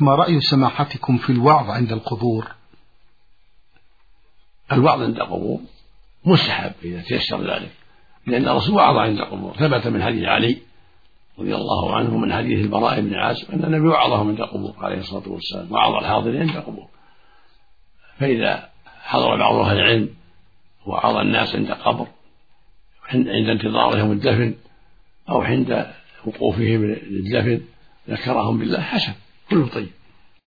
ما رأي سماحتكم في الوعظ عند القبور؟ الوعظ عند القبور مستحب إذا تيسر ذلك، لأن الرسول وعظ عند القبور، ثبت من حديث علي رضي الله عنه من حديث البراء بن عازب أن النبي وعظهم عند القبور عليه الصلاة والسلام، وعظ الحاضرين عند القبور. فإذا حضر بعض أهل العلم وعظ الناس عند قبر عند انتظارهم الدفن أو عند وقوفهم للدفن ذكرهم بالله حسن، كله طيب.